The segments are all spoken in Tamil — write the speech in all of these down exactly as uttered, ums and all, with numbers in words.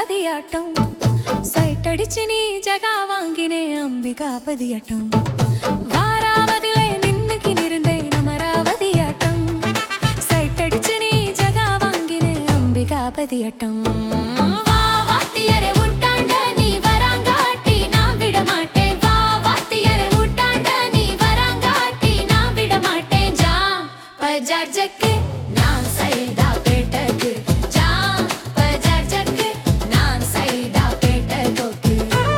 பதியாட்டம் சைட் அடிச்சு நீ ஜகா வாங்கினே அம்பிகாபதியாட்டம் வாராவதிலே நின்னுக்கு நிருந்தேன் அமராவதியாட்டம் சைட் அடிச்சு நீ ஜகா வாங்கினே அம்பிகாபதியாட்டம் ஜக்கு நான் சைதா பேட்டக்கு ஜாம் பஜார் ஜக்கு நான் சைதா பேட்டக்கு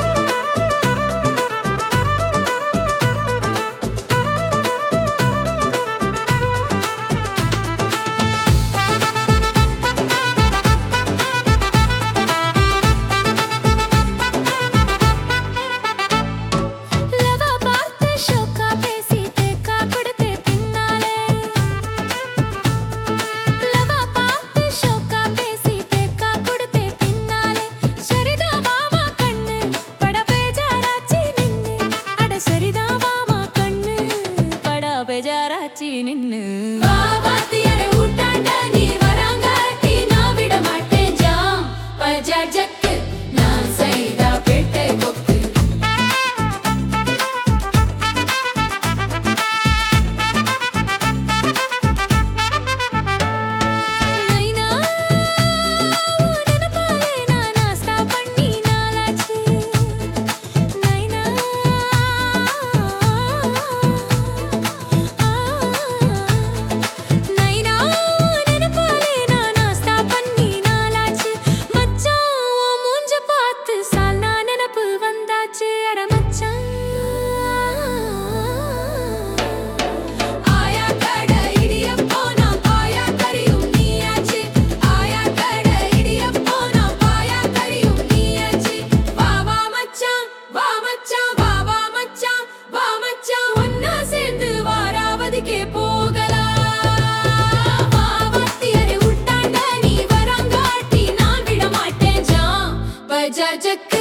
லவா பார்த்து ஷோக்கா பேசி தேக்கா கொடுத்து பின்னாலே பேஜாராச்சி நின்னு வாத்தியாரே ஊட்டாண்ட நீ வராங்காட்டி நான் விட மாட்டேன் ஜாம் பஜார் ஜக்கு நான் சைதா பேட்டை கொக்கு நைனா உனப்பாலே நான் நாஸ்தா பண்ணி நாளாச்சு நைனா பஜார் ஜக்கு